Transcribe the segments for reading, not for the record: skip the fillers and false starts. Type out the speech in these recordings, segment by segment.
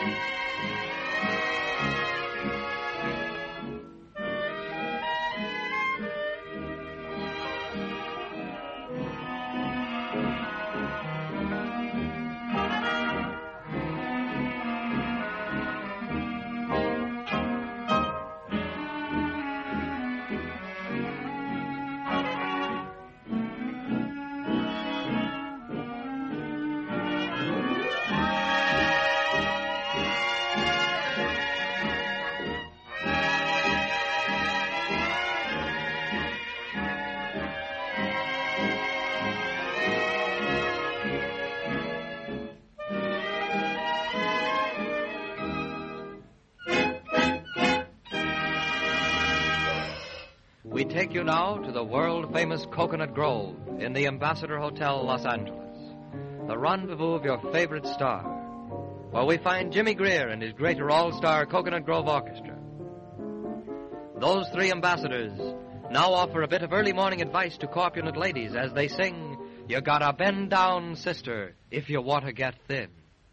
We take you now to the world-famous Coconut Grove in the Ambassador Hotel, Los Angeles, the rendezvous of your favorite star, where we find Jimmy Greer and his greater all-star Coconut Grove Orchestra. Those three ambassadors now offer a bit of early morning advice to corpulent ladies as they sing, "You gotta bend down, sister, if you want to get thin."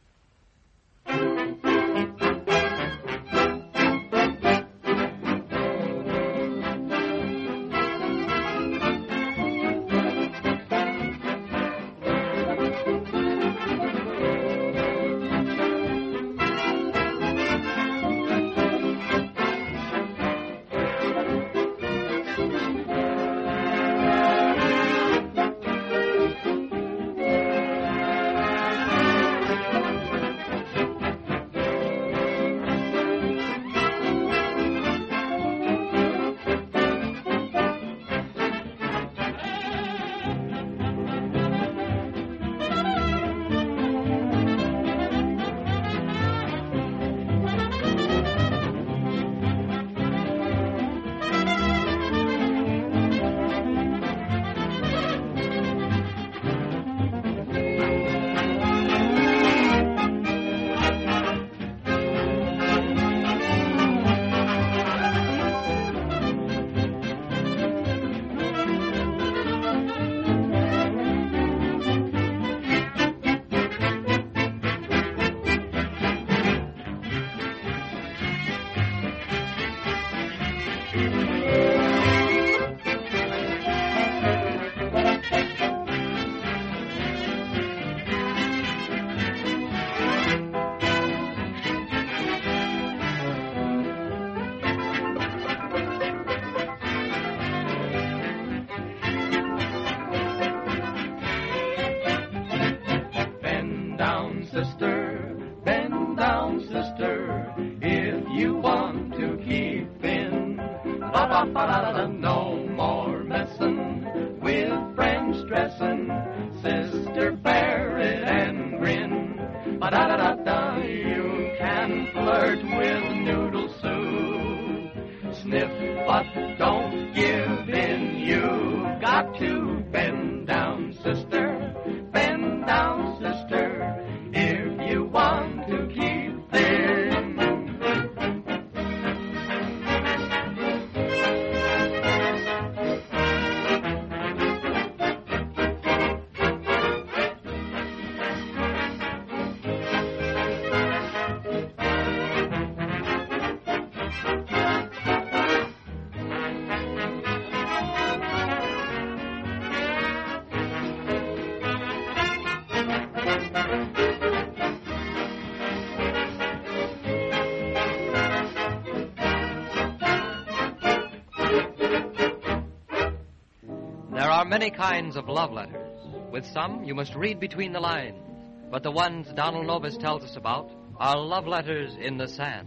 No more messin' with friends stressin', sister, bear it and grin. Ba-da-da-da-da, you can flirt with noodle soup. Sniff, but don't give in. You've got to bend down, sister. Bend down, sister, if you want to keep thin. There are many kinds of love letters. With some, you must read between the lines. But the ones Donald Novus tells us about are love letters in the sand.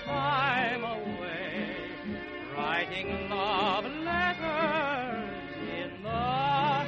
time away, writing love letters in the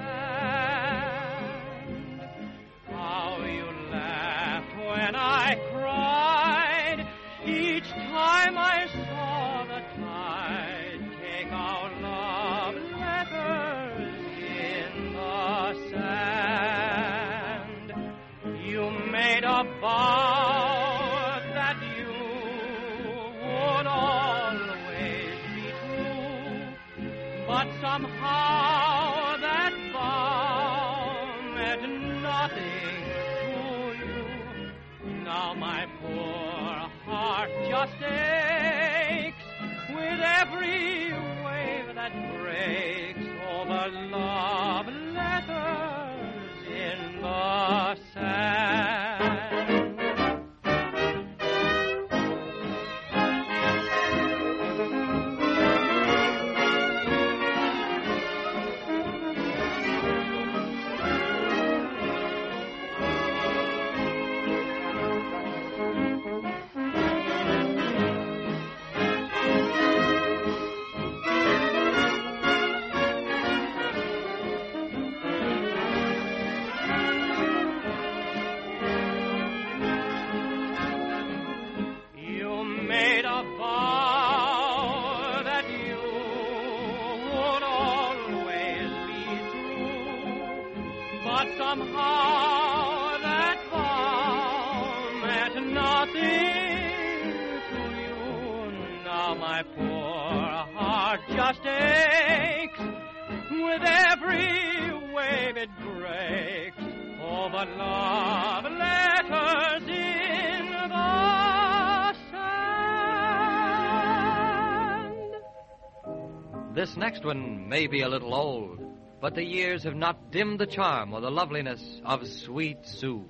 sand. How you laughed when I cried each time I saw the tide take our love letters in the sand. You made a vow that you would always be true, but somehow that vow meant nothing to you. Now my poor heart just aches with every wave that breaks over love letters in the sand. Made a vow that you would always be true, but somehow that vow meant nothing to you. Now my poor heart just aches with every wave it breaks over love letters in the This next one may be a little old, but the years have not dimmed the charm or the loveliness of Sweet Sue.